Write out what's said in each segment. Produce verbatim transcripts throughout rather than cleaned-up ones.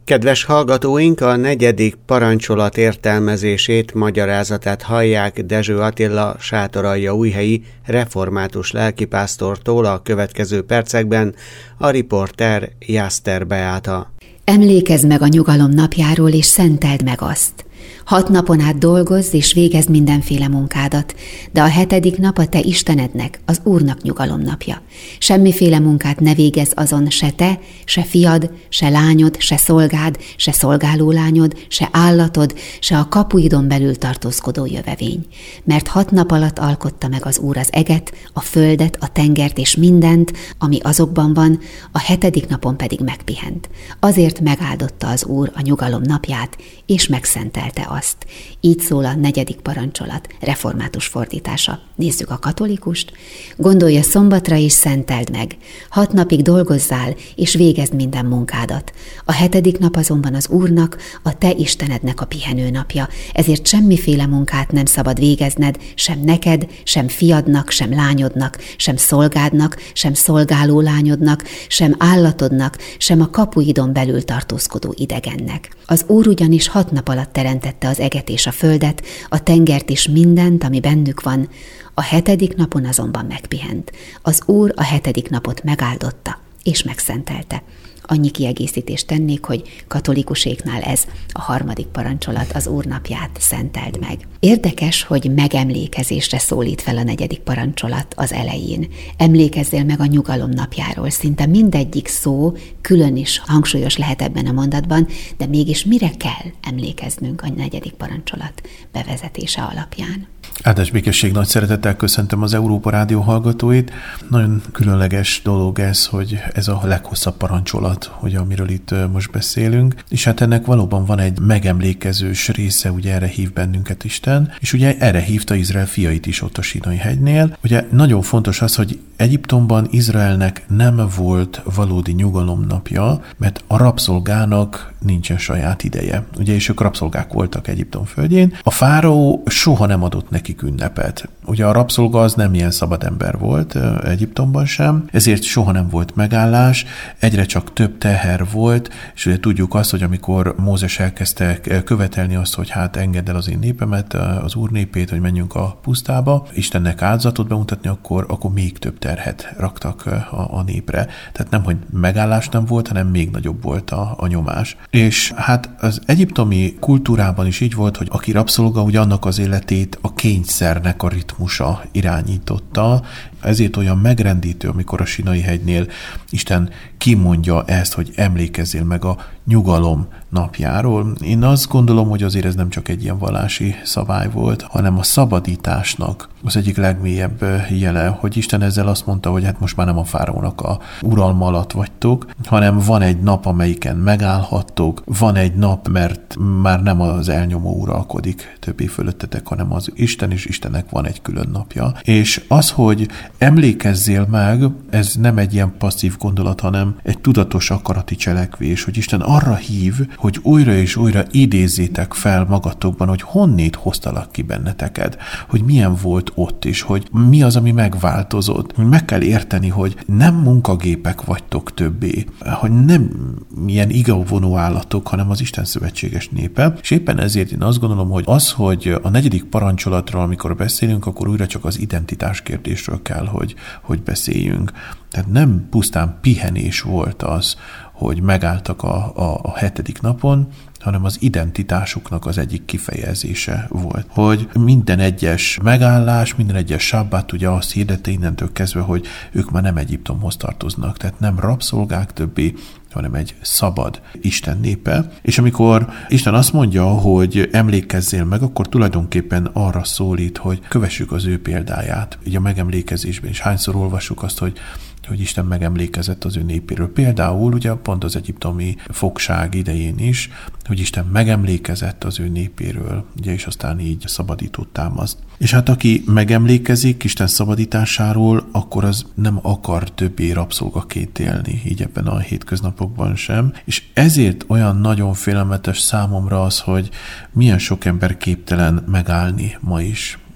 Kedves hallgatóink, a negyedik parancsolat értelmezését, magyarázatát hallják Dezső Attila sátoraljaújhelyi református lelkipásztortól a következő percekben, a riporter Jászter Beáta. Emlékezz meg a nyugalom napjáról, és szenteld meg azt. Hat napon át dolgozz, és végezd mindenféle munkádat, de a hetedik nap a te Istenednek, az Úrnak nyugalom napja. Semmiféle munkát ne végezz azon se te, se fiad, se lányod, se szolgád, se szolgálólányod, se állatod, se a kapuidon belül tartózkodó jövevény. Mert hat nap alatt alkotta meg az Úr az eget, a földet, a tengert és mindent, ami azokban van, a hetedik napon pedig megpihent. Azért megáldotta az Úr a nyugalom napját, és megszentelte azt. Így szól a negyedik parancsolat, református fordítása. Nézzük a katolikust. Gondolja szombatra és szenteld meg. Hat napig dolgozzál, és végezd minden munkádat. A hetedik nap azonban az Úrnak, a te Istenednek a pihenő napja. Ezért semmiféle munkát nem szabad végezned, sem neked, sem fiadnak, sem lányodnak, sem szolgádnak, sem szolgáló lányodnak, sem állatodnak, sem a kapuidon belül tartózkodó idegennek. Az Úr ugyanis hat nap alatt teremtette az eget és a földet, a tengert és mindent, ami bennük van, a hetedik napon azonban megpihent. Az Úr a hetedik napot megáldotta és megszentelte. Annyi kiegészítést tennék, hogy katolikuséknál ez a harmadik parancsolat, az Úr napját szenteld meg. Érdekes, hogy megemlékezésre szólít fel a negyedik parancsolat az elején. Emlékezzél meg a nyugalom napjáról. Szinte mindegyik szó külön is hangsúlyos lehet ebben a mondatban, de mégis mire kell emlékeznünk a negyedik parancsolat bevezetése alapján? Áldás békesség, nagy szeretettel köszöntöm az Európa Rádió hallgatóit. Nagyon különleges dolog ez, hogy ez a leghosszabb parancsolat, ugye, amiről itt most beszélünk. És hát ennek valóban van egy megemlékezős része, ugye erre hív bennünket Isten, és ugye erre hívta Izrael fiait is ott a Sínai hegynél. Ugye nagyon fontos az, hogy Egyiptomban Izraelnek nem volt valódi nyugalomnapja, mert a rabszolgának nincsen saját ideje. Ugye, és ők rabszolgák voltak Egyiptom földjén. A fáraó soha nem adott nekik ünnepet. Ugye a rabszolga az nem ilyen szabad ember volt Egyiptomban sem, ezért soha nem volt megállás, egyre csak több teher volt, és ugye tudjuk azt, hogy amikor Mózes elkezdte követelni azt, hogy hát engedd el az én népemet, az Úr népét, hogy menjünk a pusztába, Istennek áldozatot bemutatni, akkor, akkor még több terhet raktak a, a népre. Tehát nem, hogy megállás nem volt, hanem még nagyobb volt a, a nyomás. És hát az egyiptomi kultúrában is így volt, hogy aki rabszolga, ugye annak az életét a kényszernek a ritmusa irányította, ezért olyan megrendítő, amikor a Sínai hegynél Isten kimondja ezt, hogy emlékezzél meg a nyugalom napjáról. Én azt gondolom, hogy azért ez nem csak egy ilyen vallási szabály volt, hanem a szabadításnak az egyik legmélyebb jele, hogy Isten ezzel azt mondta, hogy hát most már nem a fáraónak a uralma alatt vagytok, hanem van egy nap, amelyiken megállhattok, van egy nap, mert már nem az elnyomó uralkodik többé fölöttetek, hanem az Isten, és Istennek van egy külön napja. És az, hogy emlékezzél meg, ez nem egy ilyen passzív gondolat, hanem egy tudatos akarati cselekvés, hogy Isten arra hív, hogy újra és újra idézzétek fel magatokban, hogy honnét hoztalak ki benneteket, hogy milyen volt ott is, hogy mi az, ami megváltozott. Meg kell érteni, hogy nem munkagépek vagytok többé, hogy nem ilyen igavonó állatok, hanem az Isten szövetséges népe. És éppen ezért én azt gondolom, hogy az, hogy a negyedik parancsolatról, amikor beszélünk, akkor újra csak az identitás kérdésről kell, hogy, hogy beszéljünk. Tehát nem pusztán pihenés volt az, hogy megálltak a, a, a hetedik napon, hanem az identitásuknak az egyik kifejezése volt. Hogy minden egyes megállás, minden egyes sabbát ugye azt hirdette innentől kezdve, hogy ők már nem Egyiptomhoz tartoznak, tehát nem rabszolgák többé, hanem egy szabad Isten népe. És amikor Isten azt mondja, hogy emlékezzél meg, akkor tulajdonképpen arra szólít, hogy kövessük az ő példáját. Ugye a megemlékezésben is hányszor olvassuk azt, hogy hogy Isten megemlékezett az ő népéről. Például ugye pont az egyiptomi fogság idején is, hogy Isten megemlékezett az ő népéről, ugye, és aztán így szabadítót támaszt. És hát aki megemlékezik Isten szabadításáról, akkor az nem akar többé rabszolgaként élni, így ebben a hétköznapokban sem. És ezért olyan nagyon félelmetes számomra az, hogy milyen sok ember képtelen megállni ma is.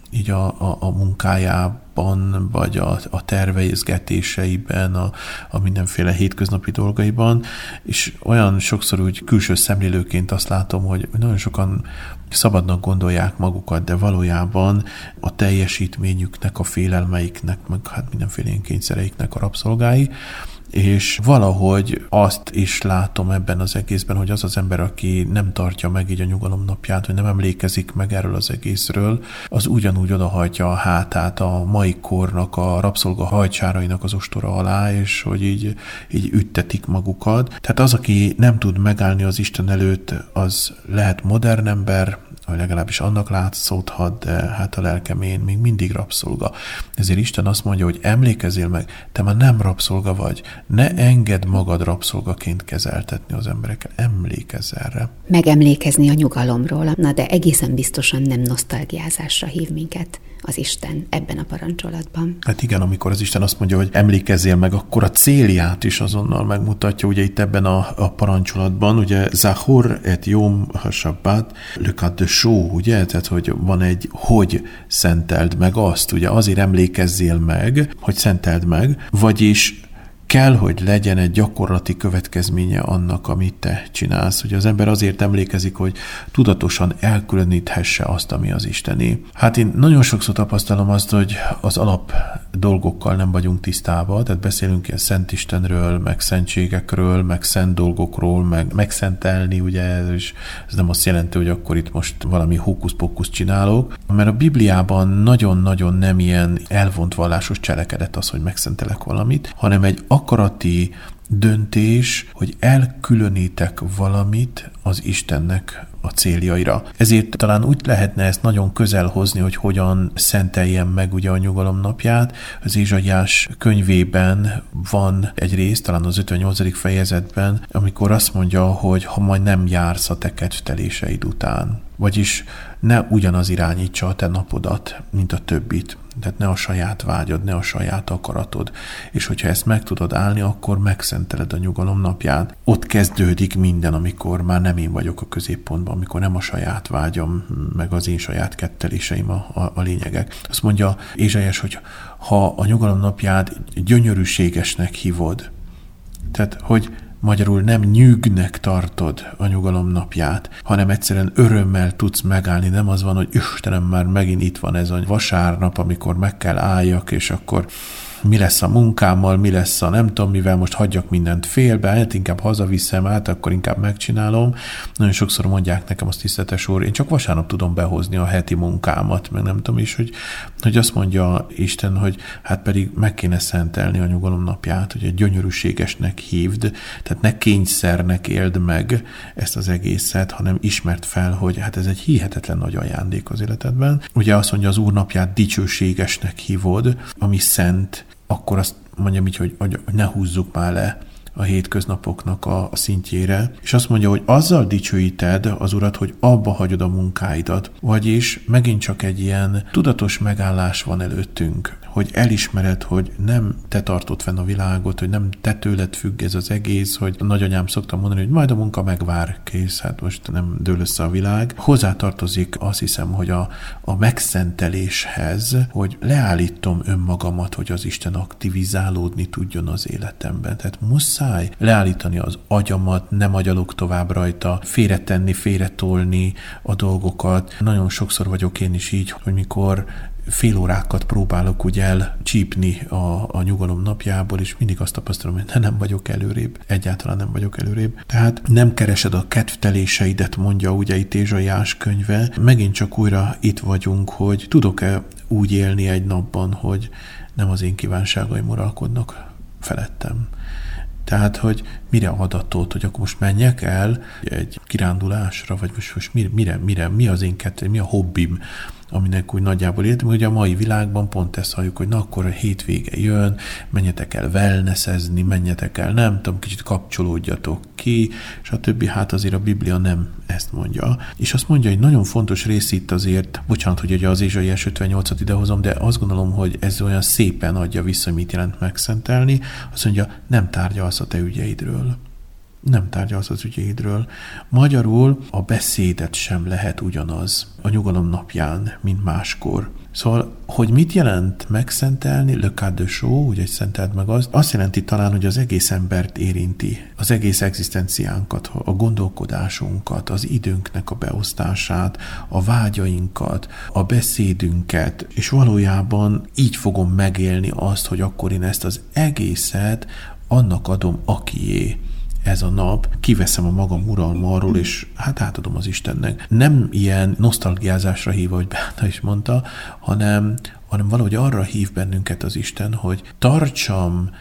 így a, a, a munkájában, vagy a, a tervezgetéseiben, a, a mindenféle hétköznapi dolgaiban, és olyan sokszor úgy külső szemlélőként azt látom, hogy nagyon sokan szabadnak gondolják magukat, de valójában a teljesítményüknek, a félelmeiknek, meg hát mindenféle kényszereiknek a rabszolgái, és valahogy azt is látom ebben az egészben, hogy az az ember, aki nem tartja meg így a nyugalom napját, vagy nem emlékezik meg erről az egészről, az ugyanúgy odahajtja a hátát a mai kornak, a rabszolga hajcsárainak az ostora alá, és hogy így, így üttetik magukat. Tehát az, aki nem tud megállni az Isten előtt, az lehet modern ember, vagy legalábbis annak látszódhat, de hát a lelkemén még mindig rabszolga. Ezért Isten azt mondja, hogy emlékezzél meg, te már nem rabszolga vagy, ne engedd magad rabszolgaként kezeltetni az embereket, emlékezz erre. Megemlékezni a nyugalomról, na de egészen biztosan nem nosztalgiázásra hív minket az Isten ebben a parancsolatban. Hát igen, amikor az Isten azt mondja, hogy emlékezzél meg, akkor a célját is azonnal megmutatja, ugye itt ebben a, a parancsolatban, ugye Zachor et Yom HaShabbat Lekadesho, ugye, tehát hogy van egy, hogy szenteld meg azt, ugye azért emlékezzél meg, hogy szenteld meg, vagyis kell, hogy legyen egy gyakorlati következménye annak, amit te csinálsz. Ugye az ember azért emlékezik, hogy tudatosan elkülöníthesse azt, ami az Istené. Hát én nagyon sokszor tapasztalom azt, hogy az alap dolgokkal nem vagyunk tisztában, tehát beszélünk ilyen Szent Istenről, meg szentségekről, meg szent dolgokról, meg megszentelni, ugye ez, is, ez nem azt jelenti, hogy akkor itt most valami hókusz-pókusz csinálok, mert a Bibliában nagyon-nagyon nem ilyen elvont vallásos cselekedet az, hogy megszentelek valamit, hanem egy akarati döntés, hogy elkülönítek valamit az Istennek a céljaira. Ezért talán úgy lehetne ezt nagyon közel hozni, hogy hogyan szenteljem meg ugye a nyugalom napját. Az Ézsaiás könyvében van egy rész, talán az ötvennyolcadik fejezetben, amikor azt mondja, hogy ha majd nem jársz a te kedvteléseid után, vagyis ne ugyanaz irányítsa a te napodat, mint a többit. Tehát ne a saját vágyad, ne a saját akaratod. És hogyha ezt meg tudod állni, akkor megszenteled a nyugalom napját. Ott kezdődik minden, amikor már nem én vagyok a középpontban, amikor nem a saját vágyam, meg az én saját ketteléseim a, a, a lényegek. Azt mondja Ézsaiás, hogy ha a nyugalom napját gyönyörűségesnek hívod, tehát hogy magyarul nem nyűgnek tartod a nyugalom napját, hanem egyszerűen örömmel tudsz megállni. Nem az van, hogy Istenem, már megint itt van ez a vasárnap, amikor meg kell álljak, és akkor mi lesz a munkámmal, mi lesz a nem tudom mivel, most hagyjak mindent félbe, hát inkább hazaviszem át, akkor inkább megcsinálom. Nagyon sokszor mondják nekem azt, tiszteletes úr, én csak vasárnap tudom behozni a heti munkámat, meg nem tudom is, hogy, hogy azt mondja Isten, hogy hát pedig meg kéne szentelni a nyugalom napját, hogy egy gyönyörűségesnek hívd, tehát ne kényszernek éld meg ezt az egészet, hanem ismert fel, hogy hát ez egy hihetetlen nagy ajándék az életedben. Ugye azt mondja, az Úr napját dicsőségesnek hívod, ami szent, akkor azt mondjam így, hogy, hogy ne húzzuk már le a hétköznapoknak a, a szintjére, és azt mondja, hogy azzal dicsőíted az Urat, hogy abba hagyod a munkáidat, vagyis megint csak egy ilyen tudatos megállás van előttünk, hogy elismered, hogy nem te tartod fenn a világot, hogy nem te tőled függ ez az egész, hogy a nagyanyám szoktam mondani, hogy majd a munka megvár, kész, hát most nem dől össze a világ. Hozzátartozik azt hiszem, hogy a, a megszenteléshez, hogy leállítom önmagamat, hogy az Isten aktivizálódni tudjon az életemben. Tehát muszáj leállítani az agyamat, nem agyalok tovább rajta, félretenni, félretolni a dolgokat. Nagyon sokszor vagyok én is így, hogy mikor fél órákat próbálok úgy elcsípni a, a nyugalom napjából, és mindig azt tapasztalom, hogy nem vagyok előrébb. Egyáltalán nem vagyok előrébb. Tehát nem keresed a kedvteléseidet, mondja ugye itt Ézsaiás könyve. Megint csak újra itt vagyunk, hogy tudok-e úgy élni egy napban, hogy nem az én kívánságaim uralkodnak felettem. Tehát, hogy mire adatot, hogy akkor most menjek el egy kirándulásra, vagy most, most mire, mire, mire, mi az én kettő, mi a hobbim, aminek úgy nagyjából életem. Ugye a mai világban pont ezt halljuk, hogy na akkor a hétvége jön, menjetek el wellnessezni, menjetek el, nem tudom, kicsit kapcsolódjatok ki, és a többi, hát azért a Biblia nem ezt mondja. És azt mondja, hogy nagyon fontos rész itt azért, bocsánat, hogy ugye az Ézsaiás ötvennyolcat idehozom, de azt gondolom, hogy ez olyan szépen adja vissza, mit jelent megszentelni. Azt mondja, nem tárgyalsz a te ügyeidről. nem tárgyalsz az ügyeidről. Magyarul a beszédet sem lehet ugyanaz a nyugalom napján, mint máskor. Szóval, hogy mit jelent megszentelni, le cas de show, ugye, hogy szenteld meg azt, azt jelenti talán, hogy az egész embert érinti, az egész egzisztenciánkat, a gondolkodásunkat, az időnknek a beosztását, a vágyainkat, a beszédünket, és valójában így fogom megélni azt, hogy akkor én ezt az egészet annak adom, akié. Ez a nap, kiveszem a magam uralma arról, és hát átadom az Istennek. Nem ilyen nosztalgiázásra hív, ahogy Beáta is mondta, hanem, hanem valahogy arra hív bennünket az Isten, hogy tartsam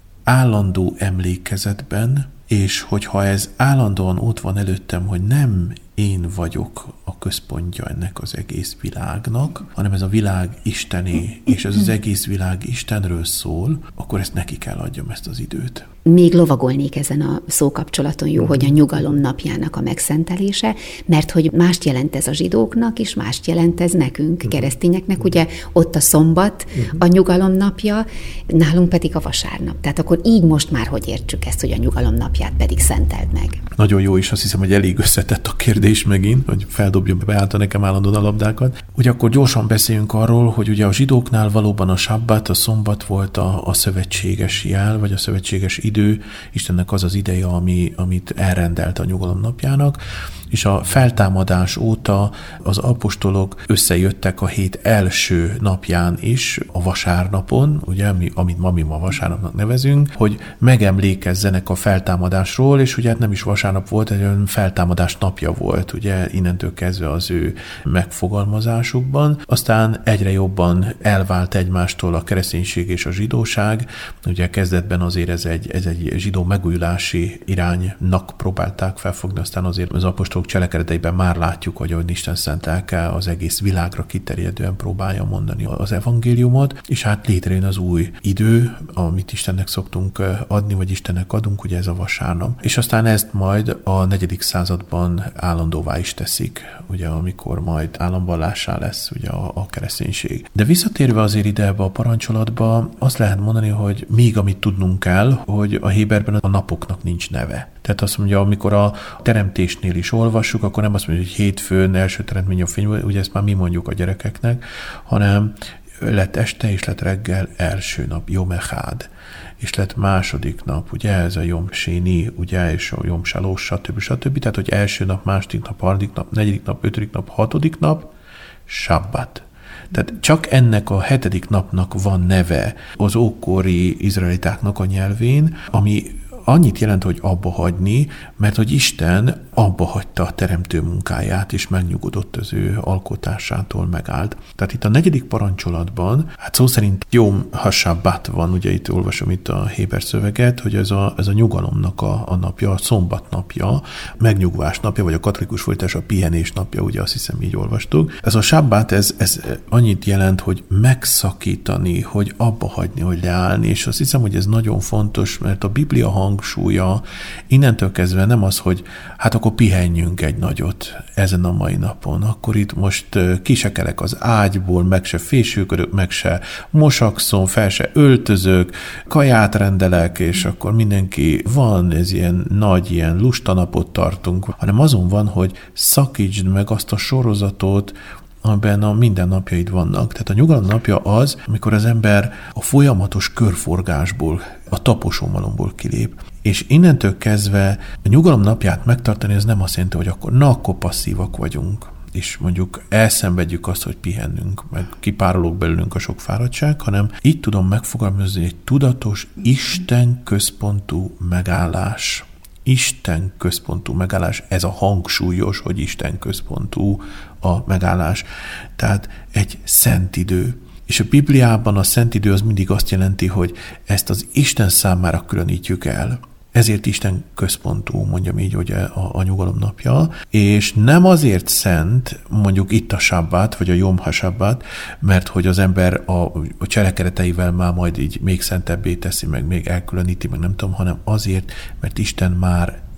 állandó emlékezetben, és hogyha ez állandóan ott van előttem, hogy nem én vagyok a központja ennek az egész világnak, hanem ez a világ Istené, és ez az egész világ Istenről szól, akkor ezt neki kell adjam, ezt az időt. Még lovagolnék ezen a szókapcsolaton, jó, hogy a nyugalom napjának a megszentelése, mert hogy mást jelent ez a zsidóknak, és mást jelent ez nekünk, keresztényeknek, ugye ott a szombat, a nyugalom napja, nálunk pedig a vasárnap. Tehát akkor így most már hogy értsük ezt, hogy a nyugalom napját pedig szenteld meg? Nagyon jó, és azt hiszem, hogy elég összetett a kérdés megint, hogy feldobja Beáta nekem állandóan a labdákat. Ugye akkor gyorsan beszéljünk arról, hogy ugye a zsidóknál valóban a sabbat, a szombat volt a, a szövetséges jel, vagy a szövetséges idő, Istennek az az ideje, ami, amit elrendelt a nyugalom napjának, és a feltámadás óta az apostolok összejöttek a hét első napján is, a vasárnapon, ugye, amit ma mi ma vasárnapnak nevezünk, hogy megemlékezzenek a feltámadásról, és ugye hát nem is vasárnap volt, egy olyan feltámadás napja volt, ugye innentől kezdve az ő megfogalmazásukban. Aztán egyre jobban elvált egymástól a kereszténység és a zsidóság, ugye kezdetben azért ez egy, ez egy zsidó megújulási iránynak próbálták felfogni, aztán azért az apostolok cselekedeteiben már látjuk, hogy ahogy Isten szent lelke az egész világra kiterjedően próbálja mondani az evangéliumot, és hát létrejön az új idő, amit Istennek szoktunk adni, vagy Istennek adunk, ugye ez a vasárnap. És aztán ezt majd a negyedik században állandóvá is teszik, ugye amikor majd államvallássá lesz ugye a, a kereszténység. De visszatérve azért ide ebbe a parancsolatba, azt lehet mondani, hogy még amit tudnunk kell, hogy a héberben a napoknak nincs neve. Tehát azt mondja, amikor a teremtésnél is olvassuk, akkor nem azt mondja, hogy hétfőn első teremtmény a fény, ugye ezt már mi mondjuk a gyerekeknek, hanem lett este és lett reggel első nap, Jom Echad, és lett második nap, ugye ez a Jom Séni, ugye, és a Jom Salós, stb. stb. Tehát, hogy első nap, második nap, harmadik nap, negyedik nap, ötödik nap, hatodik nap, Sabbat. Tehát csak ennek a hetedik napnak van neve az ókori izraelitáknak a nyelvén, ami annyit jelent, hogy abba hagyni, mert hogy Isten abba hagyta a teremtő munkáját, és megnyugodott az ő alkotásától, megállt. Tehát itt a negyedik parancsolatban, hát szó szerint Jom HaShabbat van, ugye itt olvasom itt a héber szöveget, hogy ez a, ez a nyugalomnak a, a napja, a szombat napja, megnyugvás napja, vagy a katolikus folytás a pihenés napja, ugye azt hiszem így olvastuk. Ez a Sabbat, ez, ez annyit jelent, hogy megszakítani, hogy abba hagyni, hogy leállni, és azt hiszem, hogy ez nagyon fontos, mert a Biblia hangsúlya innentől kezdve nem az, hogy hát akkor pihenjünk egy nagyot ezen a mai napon, akkor itt most kisekelek az ágyból, meg se fésülködök, meg se mosakszom, fel se öltözök, kaját rendelek, és akkor mindenki van, ez ilyen nagy, ilyen lusta napot tartunk, hanem azon van, hogy szakítsd meg azt a sorozatot, amiben a mindennapjaid vannak. Tehát a nyugalom napja az, amikor az ember a folyamatos körforgásból, a taposómalomból kilép. És innentől kezdve a nyugalom napját megtartani, ez nem azt jelenti, hogy akkor na, akkor passzívak vagyunk, és mondjuk elszenvedjük azt, hogy pihennünk, meg kipárolog belőlünk a sok fáradtság, hanem így tudom megfogalmazni egy tudatos, Isten központú megállás. Isten központú megállás, ez a hangsúlyos, hogy Isten központú a megállás. Tehát egy szent idő. És a Bibliában a szent idő az mindig azt jelenti, hogy ezt az Isten számára különítjük el. Ezért Isten központú, mondjam így, hogy a, a nyugalom napja, és nem azért szent, mondjuk itt a Sabbat, vagy a Jom HaShabbat, mert hogy az ember a, a cselekedeteivel már majd így még szentebbé teszi, meg még elkülöníti, meg nem tudom, hanem azért, mert Isten már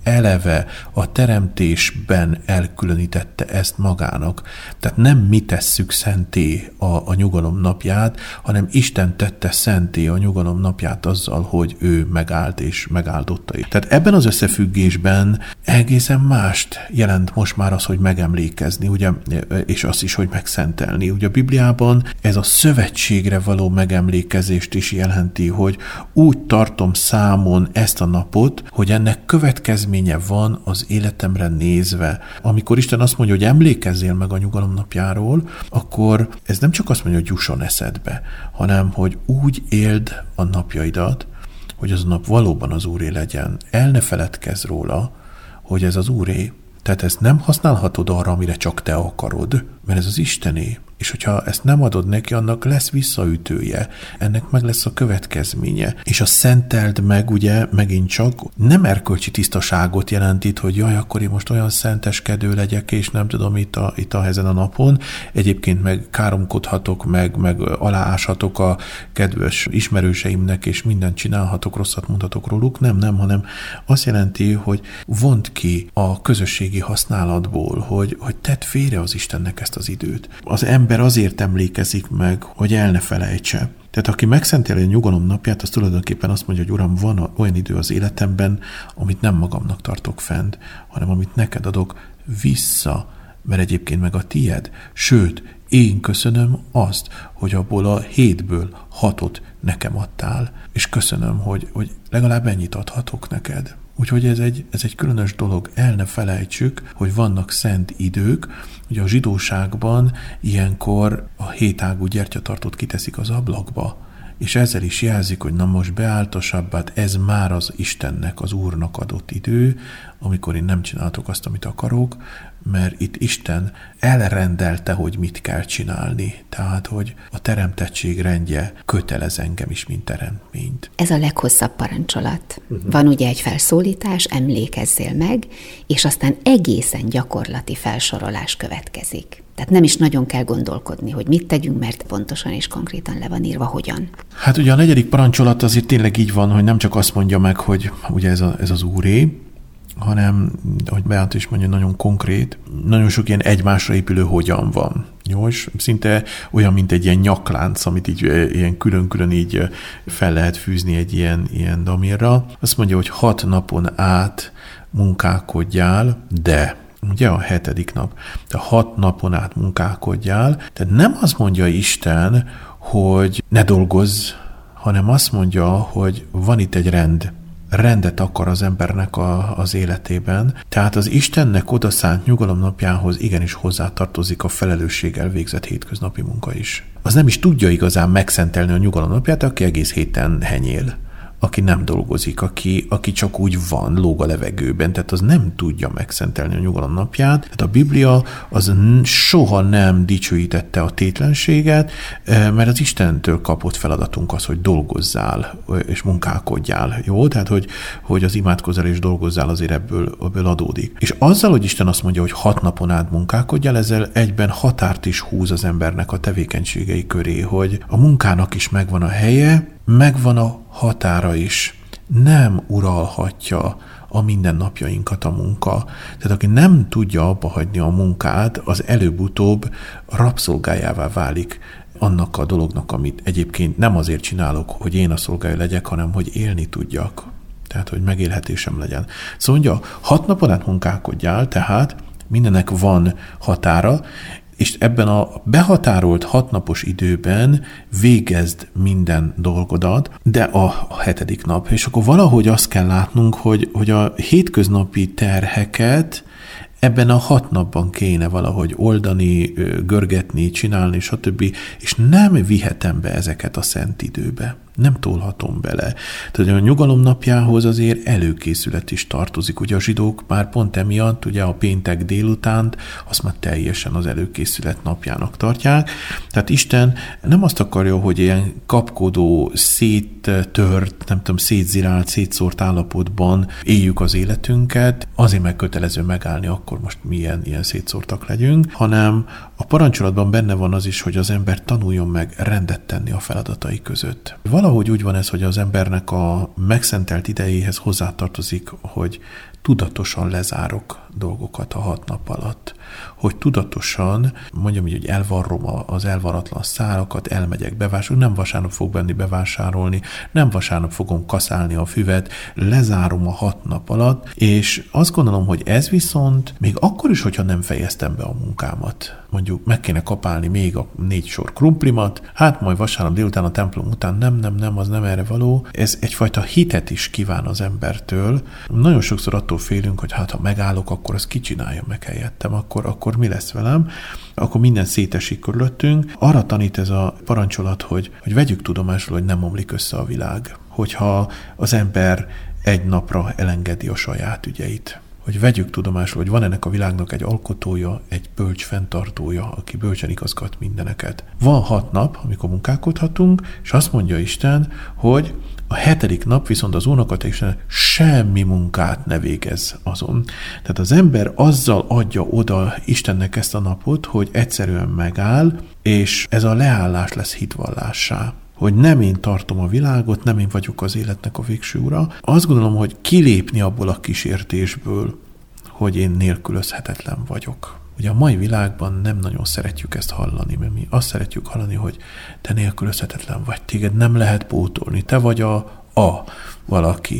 eleve a teremtésben elkülönítette ezt magának. Tehát nem mi tesszük szenté a, a nyugalom napját, hanem Isten tette szenté a nyugalom napját azzal, hogy ő megállt és megáldotta. Tehát ebben az összefüggésben egészen mást jelent most már az, hogy megemlékezni, ugye, és az is, hogy megszentelni. Ugye a Bibliában ez a szövetségre való megemlékezést is jelenti, hogy úgy tartom számon ezt a napot, hogy ennek következménye van az életemre nézve. Amikor Isten azt mondja, hogy emlékezzél meg a nyugalom napjáról, akkor ez nem csak azt mondja, hogy jusson eszedbe, hanem hogy úgy éld a napjaidat, hogy az a nap valóban az Úré legyen. El ne feledkezz róla, hogy ez az Úré. Tehát ezt nem használhatod arra, amire csak te akarod, mert ez az Istené. És hogyha ezt nem adod neki, annak lesz visszaütője, ennek meg lesz a következménye. És a szenteld meg, ugye, megint csak nem erkölcsi tisztaságot jelent itt, hogy jaj, akkor én most olyan szenteskedő legyek, és nem tudom itt a, itt a ezen a napon. Egyébként meg káromkodhatok, meg, meg alááshatok a kedves ismerőseimnek, és mindent csinálhatok, rosszat mondhatok róluk. Nem, nem, hanem azt jelenti, hogy vond ki a közösségi használatból, hogy, hogy tedd félre az Istennek ezt az időt. Az ember azért emlékezik meg, hogy el ne felejtse. Tehát aki megszenteli a nyugalom napját, az tulajdonképpen azt mondja, hogy Uram, van olyan idő az életemben, amit nem magamnak tartok fent, hanem amit neked adok vissza, mert egyébként meg a tied. Sőt, én köszönöm azt, hogy abból a hétből hatot nekem adtál, és köszönöm, hogy, hogy legalább ennyit adhatok neked. Úgyhogy ez egy, ez egy különös dolog, el ne felejtsük, hogy vannak szent idők. Ugye a zsidóságban ilyenkor a hétágú gyertyatartót kiteszik az ablakba, és ezzel is jelzik, hogy na most beáltasabbát, ez már az Istennek, az Úrnak adott idő, amikor én nem csináltok azt, amit akarok, mert itt Isten elrendelte, hogy mit kell csinálni. Tehát, hogy a teremtettség rendje kötelez engem is, mint teremtményt. Ez a leghosszabb parancsolat. Uh-huh. Van ugye egy felszólítás, emlékezzél meg, és aztán egészen gyakorlati felsorolás következik. Tehát nem is nagyon kell gondolkodni, hogy mit tegyünk, mert pontosan és konkrétan le van írva, hogyan. Hát ugye a negyedik parancsolat azért tényleg így van, hogy nem csak azt mondja meg, hogy ugye ez, a, ez az Úré, hanem, ahogy Beát is mondja, nagyon konkrét, nagyon sok ilyen egymásra épülő hogyan van. Jó, és szinte olyan, mint egy ilyen nyaklánc, amit így ilyen külön-külön így fel lehet fűzni egy ilyen, ilyen damírra. Azt mondja, hogy hat napon át munkálkodjál, de ugye a hetedik nap, de hat napon át munkálkodjál, tehát nem azt mondja Isten, hogy ne dolgozz, hanem azt mondja, hogy van itt egy rend, rendet akar az embernek a, az életében. Tehát az Istennek odaszánt nyugalom napjához igenis hozzátartozik a felelősséggel végzett hétköznapi munka is. Az nem is tudja igazán megszentelni a nyugalom napját, aki egész héten henyél, aki nem dolgozik, aki, aki csak úgy van, lóg a levegőben, tehát az nem tudja megszentelni a nyugalom napját. Tehát a Biblia az soha nem dicsőítette a tétlenséget, mert az Istentől kapott feladatunk az, hogy dolgozzál és munkálkodjál. Jó? Tehát, hogy, hogy az imádkozzál és dolgozzál, azért ebből, ebből adódik. És azzal, hogy Isten azt mondja, hogy hat napon át munkálkodjál, ezzel egyben határt is húz az embernek a tevékenységei köré, hogy a munkának is megvan a helye, megvan a határa is. Nem uralhatja a mindennapjainkat a munka. Tehát aki nem tudja abba hagyni a munkát, az előbb-utóbb rabszolgájává válik annak a dolognak, amit egyébként nem azért csinálok, hogy én a szolgája legyek, hanem hogy élni tudjak. Tehát, hogy megélhetésem legyen. Szóval mondja, hat napon át munkálkodjál, tehát mindennek van határa, és ebben a behatárolt hatnapos időben végezd minden dolgodat, de a hetedik nap. És akkor valahogy azt kell látnunk, hogy, hogy a hétköznapi terheket ebben a hat napban kéne valahogy oldani, görgetni, csinálni, stb. És nem vihetem be ezeket a szent időbe. Nem tolhatom bele. Tehát a nyugalom napjához azért előkészület is tartozik. Ugye a zsidók már pont emiatt, ugye a péntek délutánt, azt már teljesen az előkészület napjának tartják. Tehát Isten nem azt akarja, hogy ilyen kapkodó, széttört, nem tudom, szétzirált, szétszórt állapotban éljük az életünket, azért megkötelező megállni, akkor most milyen ilyen szétszórtak legyünk, hanem a parancsolatban benne van az is, hogy az ember tanuljon meg rendet tenni a feladatai között. Valahogy úgy van ez, hogy az embernek a megszentelt idejéhez hozzátartozik, hogy tudatosan lezárok dolgokat a hat nap alatt. Hogy tudatosan, mondjam így, hogy elvarrom az elvaratlan szálakat, elmegyek bevásárolni, nem vasárnap fog benni bevásárolni, nem vasárnap fogom kaszálni a füvet, lezárom a hat nap alatt, és azt gondolom, hogy ez viszont még akkor is, hogyha nem fejeztem be a munkámat, mondjuk meg kéne kapálni még a négy sor krumplimat, hát majd vasárnap délután a templom után nem, nem, nem, az nem erre való. Ez egyfajta hitet is kíván az embertől. Nagyon sokszor attól félünk, hogy hát ha megállok, akkor azt kicsinálja meg helyettem, akkor, akkor mi lesz velem? Akkor minden szétesik körülöttünk. Arra tanít ez a parancsolat, hogy, hogy vegyük tudomásul, hogy nem omlik össze a világ. Hogyha az ember egy napra elengedi a saját ügyeit. Hogy vegyük tudomásul, hogy van ennek a világnak egy alkotója, egy bölcs fenntartója, aki bölcsen igazgat mindeneket. Van hat nap, amikor munkálkodhatunk, és azt mondja Isten, hogy a hetedik nap viszont az Úrnak Isten semmi munkát ne végez azon. Tehát az ember azzal adja oda Istennek ezt a napot, hogy egyszerűen megáll, és ez a leállás lesz hitvallássá. Hogy nem én tartom a világot, nem én vagyok az életnek a végső ura. Azt gondolom, hogy kilépni abból a kísértésből, hogy én nélkülözhetetlen vagyok. Ugye a mai világban nem nagyon szeretjük ezt hallani, mert mi azt szeretjük hallani, hogy te nélkülözhetetlen vagy, téged nem lehet pótolni, te vagy a, a valaki.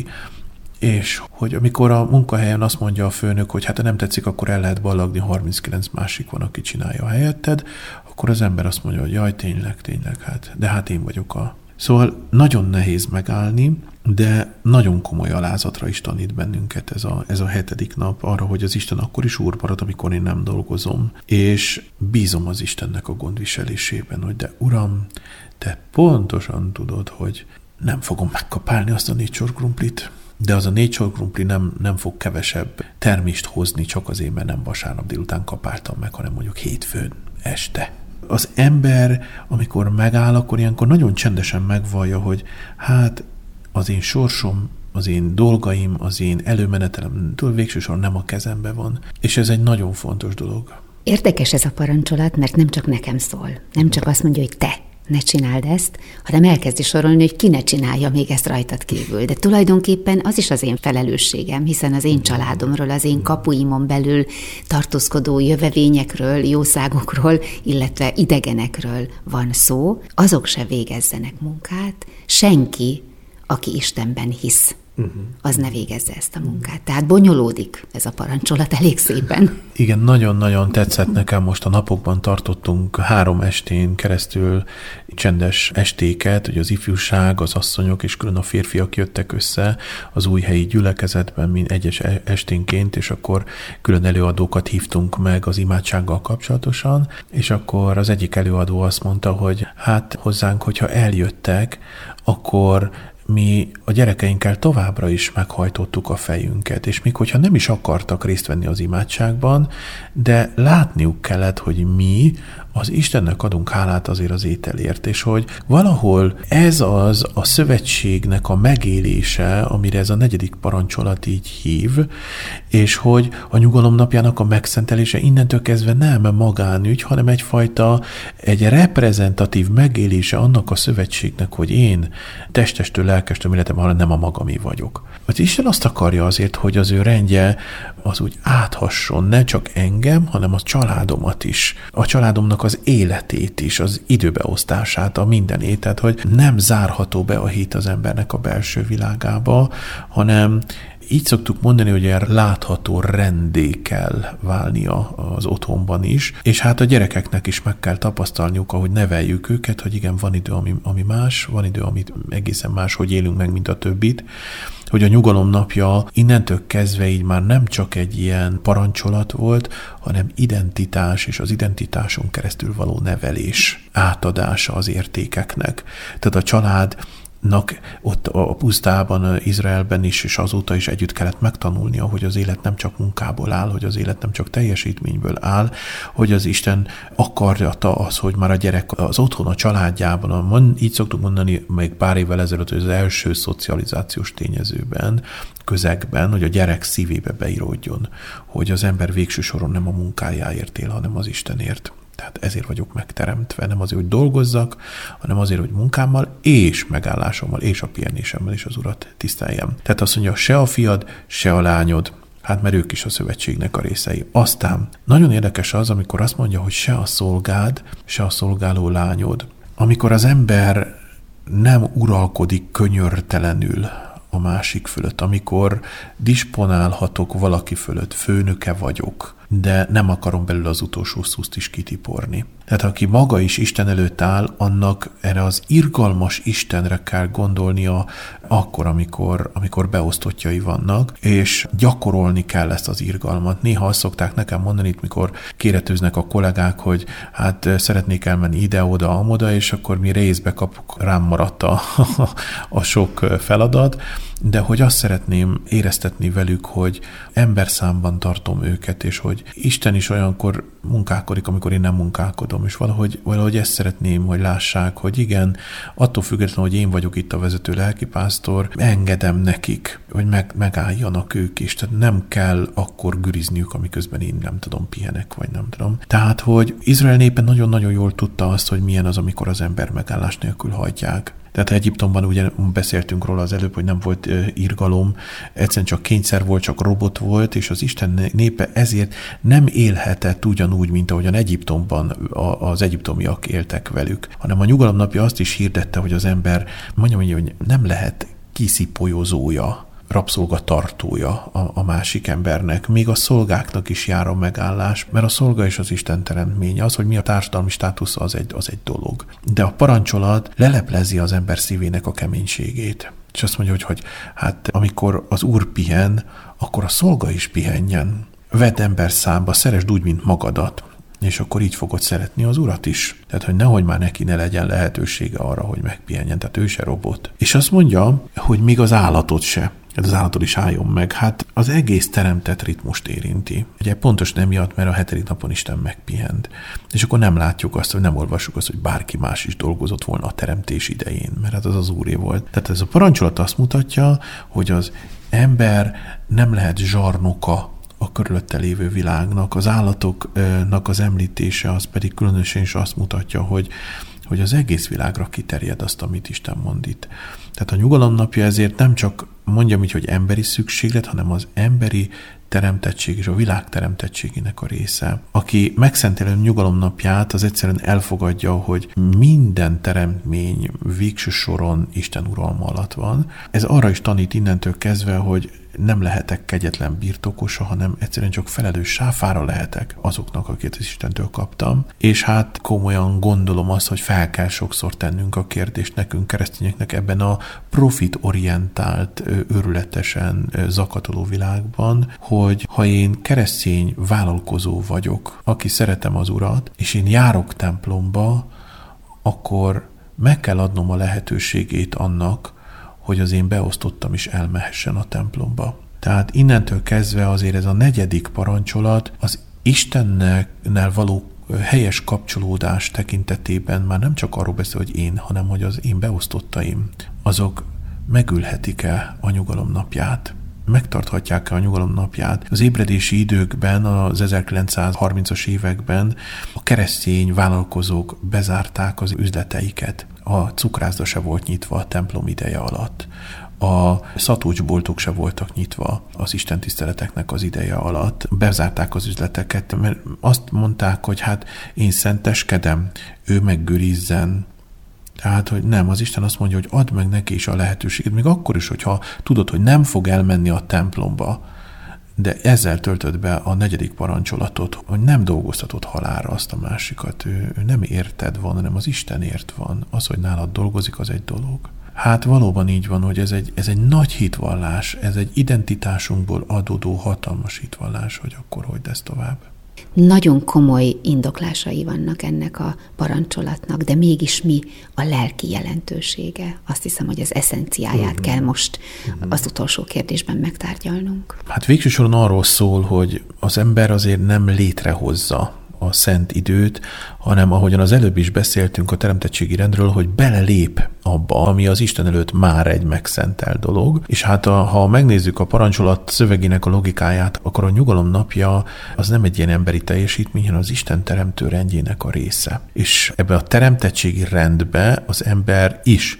És hogy amikor a munkahelyen azt mondja a főnök, hogy hát ha nem tetszik, akkor el lehet ballagni, harminckilenc másik van, aki csinálja a helyetted, akkor az ember azt mondja, hogy jaj, tényleg, tényleg, hát, de hát én vagyok a... Szóval nagyon nehéz megállni, de nagyon komoly alázatra is tanít bennünket ez a, ez a hetedik nap, arra, hogy az Isten akkor is úr marad, amikor én nem dolgozom, és bízom az Istennek a gondviselésében, hogy de Uram, te pontosan tudod, hogy nem fogom megkapálni azt a négy sor krumplit, de az a négy sor krumpli nem, nem fog kevesebb termést hozni csak azért, mert nem vasárnap délután kapáltam meg, hanem mondjuk hétfőn este. Az ember, amikor megáll, akkor ilyenkor nagyon csendesen megvallja, hogy hát az én sorsom, az én dolgaim, az én előmenetelem túl végső soron nem a kezembe van. És ez egy nagyon fontos dolog. Érdekes ez a parancsolat, mert nem csak nekem szól. Nem csak azt mondja, hogy te ne csináld ezt, hanem elkezdi sorolni, hogy ki ne csinálja még ezt rajtad kívül. De tulajdonképpen az is az én felelősségem, hiszen az én családomról, az én kapuimon belül tartózkodó jövevényekről, jószágokról, illetve idegenekről van szó. Azok se végezzenek munkát, senki, aki Istenben hisz, uh-huh. az ne végezze ezt a munkát. Tehát bonyolódik ez a parancsolat elég szépen. Igen, nagyon-nagyon tetszett nekem, most a napokban tartottunk három estén keresztül csendes estéket, hogy az ifjúság, az asszonyok és külön a férfiak jöttek össze az újhelyi gyülekezetben, mint egyes esténként, és akkor külön előadókat hívtunk meg az imádsággal kapcsolatosan, és akkor az egyik előadó azt mondta, hogy hát hozzánk, hogyha eljöttek, akkor mi a gyerekeinkkel továbbra is meghajtottuk a fejünket, és még hogyha nem is akartak részt venni az imádságban, de látniuk kellett, hogy mi az Istennek adunk hálát azért az ételért, és hogy valahol ez az a szövetségnek a megélése, amire ez a negyedik parancsolat így hív, és hogy a nyugalom napjának a megszentelése innentől kezdve nem magánügy, hanem egyfajta, egy reprezentatív megélése annak a szövetségnek, hogy én testestől, lelkestől életem, hanem nem a magami vagyok. Az Isten azt akarja azért, hogy az ő rendje az úgy áthasson ne csak engem, hanem a családomat is. A családomnak az életét is, az időbeosztását, a mindenét, tehát hogy nem zárható be a hit az embernek a belső világába, hanem így szoktuk mondani, hogy ilyen látható rendé kell válnia az otthonban is, és hát a gyerekeknek is meg kell tapasztalniuk, ahogy neveljük őket, hogy igen, van idő, ami, ami más, van idő, amit egészen más, hogy élünk meg, mint a többit, hogy a nyugalom napja innentől kezdve így már nem csak egy ilyen parancsolat volt, hanem identitás, és az identitáson keresztül való nevelés, átadása az értékeknek. Tehát a család ott a pusztában, Izraelben is, és azóta is együtt kellett megtanulnia, hogy az élet nem csak munkából áll, hogy az élet nem csak teljesítményből áll, hogy az Isten akarja az, hogy már a gyerek az otthon, a családjában, így szoktuk mondani még pár évvel ezelőtt, hogy az első szocializációs tényezőben, közegben, hogy a gyerek szívébe beíródjon, hogy az ember végső soron nem a munkájáért él, hanem az Istenért. Tehát ezért vagyok megteremtve, nem azért, hogy dolgozzak, hanem azért, hogy munkámmal és megállásommal és a pihenésemmel is az Urat tiszteljem. Tehát azt mondja, se a fiad, se a lányod, Hát mert ők is a szövetségnek a részei. Aztán nagyon érdekes az, amikor azt mondja, hogy se a szolgád, se a szolgáló lányod. Amikor az ember nem uralkodik könyörtelenül a másik fölött, amikor disponálhatok valaki fölött, főnöke vagyok, de nem akarom belőle az utolsó szuszt is kitiporni. Tehát aki maga is Isten előtt áll, annak erre az irgalmas Istenre kell gondolnia akkor, amikor, amikor beosztottjai vannak, és gyakorolni kell ezt az irgalmat. Néha azt szokták nekem mondani, itt mikor kéretőznek a kollégák, hogy hát szeretnék elmenni ide-oda, amoda, és akkor mi részbe kapok, rám maradt a, a sok feladat, de hogy azt szeretném éreztetni velük, hogy emberszámban tartom őket, és hogy Isten is olyankor munkálkodik, amikor én nem munkálkodom, és valahogy, valahogy ezt szeretném, hogy lássák, hogy igen, attól függetlenül, hogy én vagyok itt a vezető lelkipásztor, engedem nekik, hogy meg, megálljanak ők is, tehát nem kell akkor gürizniük, amiközben én nem tudom, pihenek, vagy nem tudom. Tehát, hogy Izrael népe nagyon-nagyon jól tudta azt, hogy milyen az, amikor az ember megállás nélkül hagyják. Tehát Egyiptomban ugye beszéltünk róla az előbb, hogy nem volt uh, irgalom, egyszerűen csak kényszer volt, csak robot volt, és az Isten népe ezért nem élhetett ugyanúgy, mint ahogyan Egyiptomban a, az egyiptomiak éltek velük, hanem a nyugalom napja azt is hirdette, hogy az ember, mondjam, hogy nem lehet kiszipolyozója, rabszolgatartója a, a másik embernek. Még a szolgáknak is jár a megállás, mert a szolga is az Isten teremtménye. Az, hogy mi a társadalmi státusza, az egy, az egy dolog. De a parancsolat leleplezi az ember szívének a keménységét. És azt mondja, hogy, hogy hát amikor az Úr pihen, akkor a szolga is pihenjen. Vedd ember számba, szeresd úgy, mint magadat. És akkor így fogod szeretni az Urat is. Tehát, hogy nehogy már neki ne legyen lehetősége arra, hogy megpihenjen. Tehát ő se robot. És azt mondja, hogy még az állatot se. Az állatod is álljon meg. Hát az egész teremtett ritmust érinti. Ugye pontosan emiatt, mert a hetedik napon Isten megpihent. És akkor nem látjuk azt, hogy nem olvassuk azt, hogy bárki más is dolgozott volna a teremtés idején, mert hát az az Úré volt. Tehát ez a parancsolat azt mutatja, hogy az ember nem lehet zsarnoka a körülötte lévő világnak. Az állatoknak az említése az pedig különösen is azt mutatja, hogy, hogy az egész világra kiterjed azt, amit Isten mond itt. Tehát a nyugalom napja ezért nem csak mondjam így, hogy emberi szükséglet, hanem az emberi teremtettség és a világ teremtettségének a része. Aki megszenteli a nyugalom napját, az egyszerűen elfogadja, hogy minden teremtmény végső soron Isten uralma alatt van. Ez arra is tanít innentől kezdve, hogy nem lehetek kegyetlen birtokosa, hanem egyszerűen csak felelős sáfára lehetek azoknak, akiket az Istentől kaptam. És hát komolyan gondolom azt, hogy fel kell sokszor tennünk a kérdést nekünk, keresztényeknek ebben a profitorientált, őrületesen zakatoló világban, hogy ha én keresztény vállalkozó vagyok, aki szeretem az Urat, és én járok templomba, akkor meg kell adnom a lehetőségét annak, hogy az én beosztottam is elmehessen a templomba. Tehát innentől kezdve azért ez a negyedik parancsolat az Istennel való helyes kapcsolódás tekintetében már nem csak arról beszél, hogy én, hanem hogy az én beosztottaim, azok megülhetik-e a nyugalom napját, megtarthatják-e a nyugalom napját. Az ébredési időkben, az ezerkilencszázharmincas években a keresztény vállalkozók bezárták az üzleteiket. A cukrászda se volt nyitva a templom ideje alatt. A szatócsboltok se voltak nyitva az istentiszteleteknek az ideje alatt. Bezárták az üzleteket, mert azt mondták, hogy hát én szenteskedem, ő meg gürizzen. Tehát, hogy nem, az Isten azt mondja, hogy add meg neki is a lehetőséget, még akkor is, hogyha tudod, hogy nem fog elmenni a templomba, de ezzel töltöd be a negyedik parancsolatot, hogy nem dolgoztatod halálra azt a másikat. Ő, ő nem érted van, hanem az Isten ért van. Az, hogy nálad dolgozik, az egy dolog. Hát valóban így van, hogy ez egy, ez egy nagy hitvallás, ez egy identitásunkból adódó hatalmas hitvallás, hogy akkor hagyd ezt tovább. Nagyon komoly indoklásai vannak ennek a parancsolatnak, de mégis mi a lelki jelentősége? Azt hiszem, hogy az eszenciáját uh-huh. kell most uh-huh. az utolsó kérdésben megtárgyalnunk. Hát végső soron arról szól, hogy az ember azért nem létrehozza a szent időt, hanem ahogyan az előbb is beszéltünk a teremtettségi rendről, hogy belelép abba, ami az Isten előtt már egy megszentelt dolog. És hát a, ha megnézzük a parancsolat szövegének a logikáját, akkor a nyugalom napja az nem egy ilyen emberi teljesítmény, hanem az Isten teremtő rendjének a része. És ebbe a teremtettségi rendbe az ember is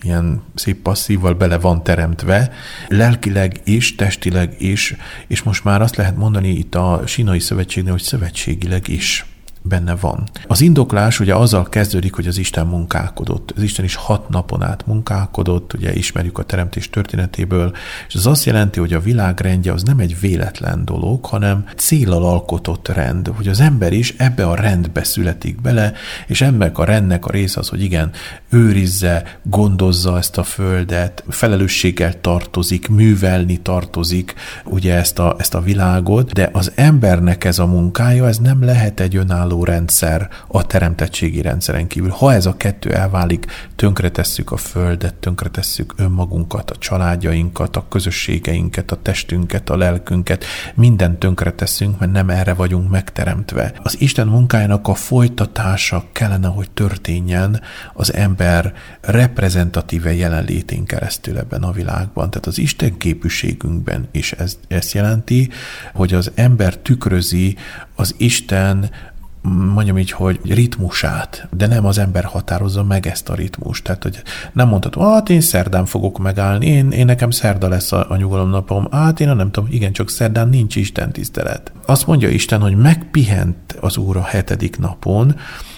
ilyen szép passzívval bele van teremtve, lelkileg is, testileg is, és most már azt lehet mondani itt a Sínai Szövetségnél, hogy szövetségileg is benne van. Az indoklás ugye azzal kezdődik, hogy az Isten munkálkodott. Az Isten is hat napon át munkálkodott, ugye ismerjük a teremtés történetéből, és ez azt jelenti, hogy a világrendje az nem egy véletlen dolog, hanem céllal alkotott rend, hogy az ember is ebbe a rendbe születik bele, és ennek a rendnek a része az, hogy igen, őrizze, gondozza ezt a földet, felelősséggel tartozik, művelni tartozik ugye ezt a, ezt a világot, de az embernek ez a munkája, ez nem lehet egy önálló rendszer a teremtettségi rendszeren kívül. Ha ez a kettő elválik, tönkretesszük a földet, tönkretesszük önmagunkat, a családjainkat, a közösségeinket, a testünket, a lelkünket, mindent tönkreteszünk, mert nem erre vagyunk megteremtve. Az Isten munkájának a folytatása kellene, hogy történjen az ember reprezentatíve jelenlétén keresztül ebben a világban. Tehát az Isten képűségünkben is ez, ezt jelenti, hogy az ember tükrözi az Isten, mondjam így, hogy ritmusát, de nem az ember határozza meg ezt a ritmust. Tehát, hogy nem mondhatom, hát én szerdán fogok megállni, én, én nekem szerda lesz a, a nyugalomnapom, hát én nem tudom, igen, csak szerdán nincs Isten tisztelet. Azt mondja Isten, hogy megpihent az Úr a hetedik napon,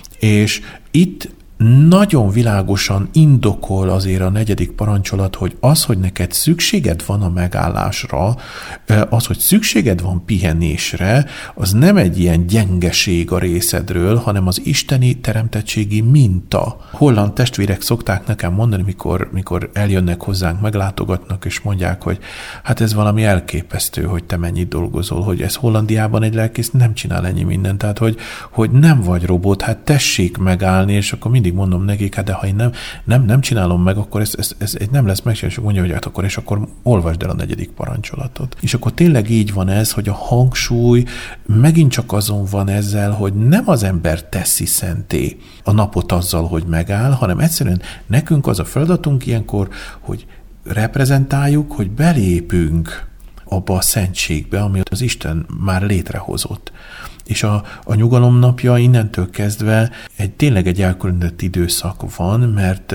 és itt nagyon világosan indokol azért a negyedik parancsolat, hogy az, hogy neked szükséged van a megállásra, az, hogy szükséged van pihenésre, az nem egy ilyen gyengeség a részedről, hanem az isteni teremtettségi minta. Holland testvérek szokták nekem mondani, mikor, mikor eljönnek hozzánk, meglátogatnak, és mondják, hogy hát ez valami elképesztő, hogy te mennyit dolgozol, hogy ez Hollandiában egy lelkész nem csinál ennyi mindent, tehát hogy, hogy nem vagy robot, hát tessék megállni, és akkor mindig mondom nekik, hát de ha én nem, nem, nem csinálom meg, akkor ez, ez, ez nem lesz meg, és mondja, hogy hát akkor, és akkor olvasd el a negyedik parancsolatot. És akkor tényleg így van ez, hogy a hangsúly megint csak azon van ezzel, hogy nem az ember teszi szenté a napot azzal, hogy megáll, hanem egyszerűen nekünk az a feladatunk ilyenkor, hogy reprezentáljuk, hogy belépünk abba a szentségbe, amit az Isten már létrehozott. És a, a nyugalom napja innentől kezdve egy tényleg egy elkülönített időszak van, mert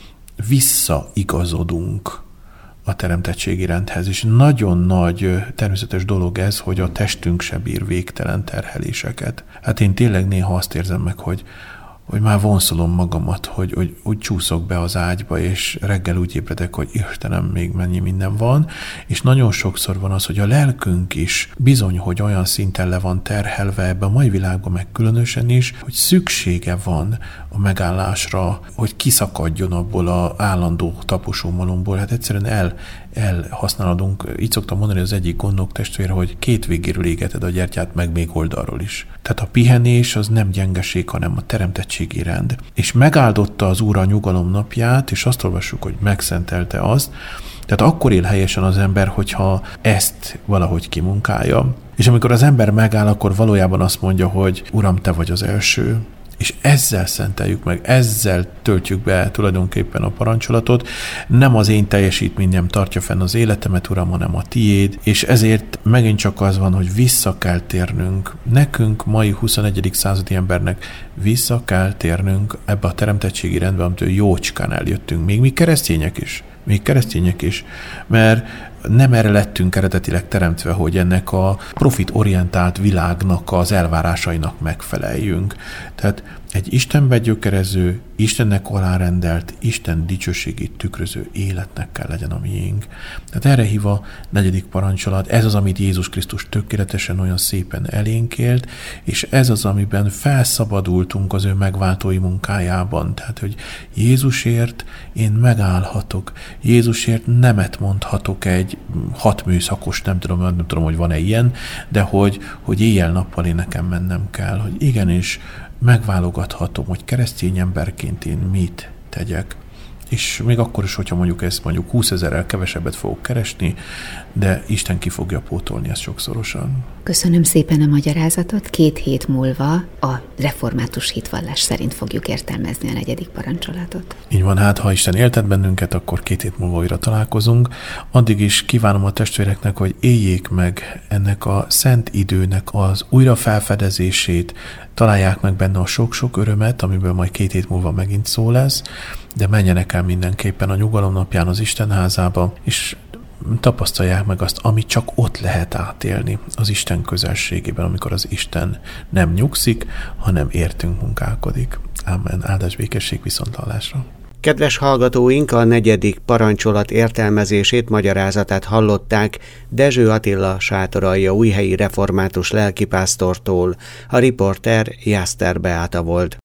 visszaigazodunk a teremtettségi rendhez. És nagyon nagy természetes dolog ez, hogy a testünk se bír végtelen terheléseket. Hát én tényleg néha azt érzem meg, hogy hogy már vonszolom magamat, hogy, hogy úgy csúszok be az ágyba, és reggel úgy ébredek, hogy Istenem, még mennyi minden van, és nagyon sokszor van az, hogy a lelkünk is bizony, hogy olyan szinten le van terhelve ebbe a mai világban, meg különösen is, hogy szüksége van a megállásra, hogy kiszakadjon abból az állandó taposómalomból. Hát egyszerűen el, elhasználodunk. Így szoktam mondani az egyik gondnok testvére, hogy két végéről égeted a gyertyát, meg még oldalról is. Tehát a pihenés az nem gyengeség, hanem a teremtettségi rend. És megáldotta az Úr a nyugalom napját, és azt olvassuk, hogy megszentelte azt. Tehát akkor él helyesen az ember, hogyha ezt valahogy kimunkálja. És amikor az ember megáll, akkor valójában azt mondja, hogy Uram, te vagy az első. És ezzel szenteljük meg, ezzel töltjük be tulajdonképpen a parancsolatot. Nem az én teljesítményem tartja fenn az életemet, Uram, hanem a tiéd, és ezért megint csak az van, hogy vissza kell térnünk. Nekünk, mai huszonegyedik századi embernek vissza kell térnünk ebbe a teremtettségi rendbe, amitől jócskán eljöttünk. Még mi keresztények is. Még keresztények is. Mert nem erre lettünk eredetileg teremtve, hogy ennek a profitorientált világnak az elvárásainak megfeleljünk. Tehát egy Istenbe gyökerező, Istennek alárendelt, Isten dicsőségét tükröző életnek kell legyen a miénk. Tehát erre hív a negyedik parancsolat, ez az, amit Jézus Krisztus tökéletesen olyan szépen elénk élt, és ez az, amiben felszabadultunk az ő megváltói munkájában. Tehát, hogy Jézusért én megállhatok, Jézusért nemet mondhatok egy hat műszakos, nem tudom, nem tudom, hogy van-e ilyen, de hogy, hogy éjjel-nappal én nekem mennem kell, hogy igenis megválogathatom, hogy keresztény emberként én mit tegyek. És még akkor is, hogyha mondjuk ezt mondjuk húszezerrel kevesebbet fogok keresni, de Isten ki fogja pótolni ezt sokszorosan. Köszönöm szépen a magyarázatot. Két hét múlva a református hitvallás szerint fogjuk értelmezni a negyedik parancsolatot. Így van, hát ha Isten éltet bennünket, akkor két hét múlva újra találkozunk. Addig is kívánom a testvéreknek, hogy éljék meg ennek a szent időnek az újra felfedezését, találják meg benne a sok-sok örömet, amiből majd két hét múlva megint szó lesz, de menjenek el mindenképpen a nyugalom napján az Istenházába, és tapasztalják meg azt, amit csak ott lehet átélni az Isten közelségében, amikor az Isten nem nyugszik, hanem értünk munkálkodik. Amen. Áldás békesség, viszonthallásra. Kedves hallgatóink, a negyedik parancsolat értelmezését, magyarázatát hallották Dezső Attila sátoraljaújhelyi református lelkipásztortól. A riporter Jászter Beáta volt.